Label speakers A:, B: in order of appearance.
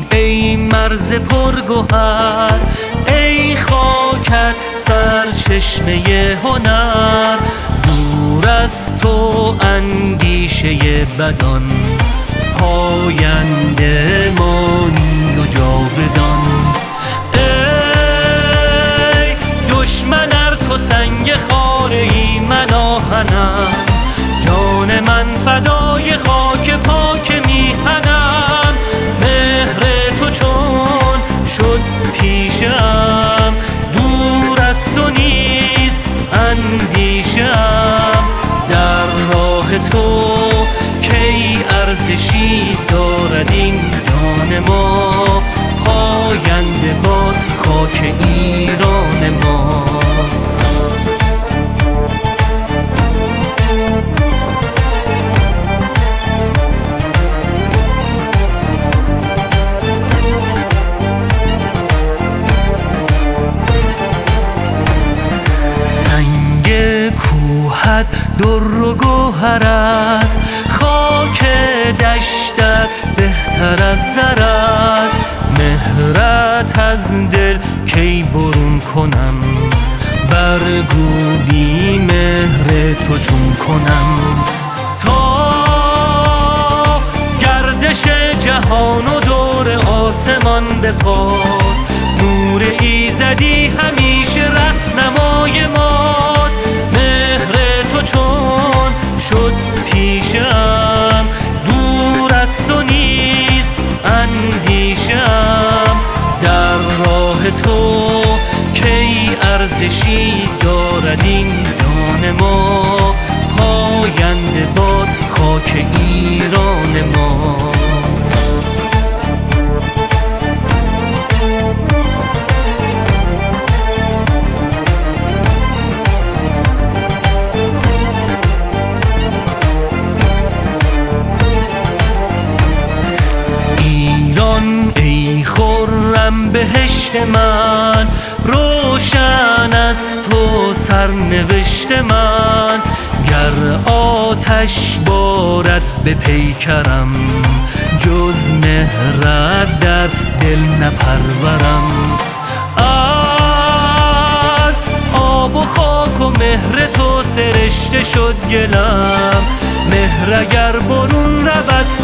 A: ای مرز پرگوهر، ای خاکت سرچشمه هنر. دور از تو اندیشه بدان، پاینده مانی و جاودان. ای دشمن ار تو سنگ خاره ای من آهنم، جان من فدای خاک پاک میهنم. مهر تو چون شد پیشم، دور از تو نیز اندیشم. در راه تو کی ارزشی دارد این جان ما، پاینده باد خاک ایران ما. کوهت در و گوهر است، خاک دشتت بهتر از زر است. مهرت از دل کی برون کنم، برگو بی مهر تو چون کنم. تا گردش جهان و دور آسمان بپاس، نور ایزدی همیشه رهنمای ماست. تو چون شد پیشم، دور از تو نیست اندیشم. در راه تو کی ارزشی دارد این جان ما، پاینده باد خاک ایران ما. بهشت من روشن از تو سرنوشت من، گر آتش بارد به پیکرم، جز مهرت در دل نپرورم. از آب و خاک و مهر تو سرشته شد گلم، مهر اگر برون رود